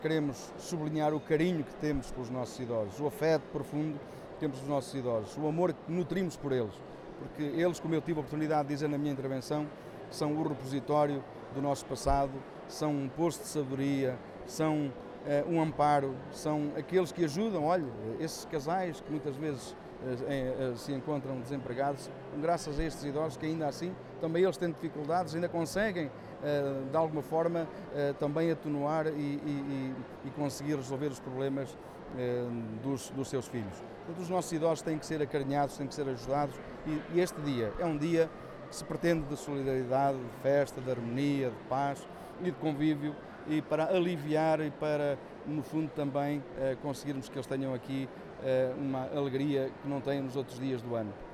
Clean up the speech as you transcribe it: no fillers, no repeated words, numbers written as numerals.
Queremos sublinhar o carinho que temos pelos nossos idosos, o afeto profundo que temos pelos nossos idosos, o amor que nutrimos por eles, porque eles, como eu tive a oportunidade de dizer na minha intervenção, são o repositório do nosso passado, são um poço de sabedoria, são um amparo, são aqueles que ajudam, olha, esses casais que muitas vezes se encontram desempregados, graças a estes idosos que ainda assim, também eles têm dificuldades, ainda conseguem de alguma forma também atenuar e conseguir resolver os problemas dos seus filhos. Portanto, os nossos idosos têm que ser acarinhados, têm que ser ajudados e este dia é um dia que se pretende de solidariedade, de festa, de harmonia, de paz e de convívio e para aliviar e para, no fundo, também conseguirmos que eles tenham aqui uma alegria que não têm nos outros dias do ano.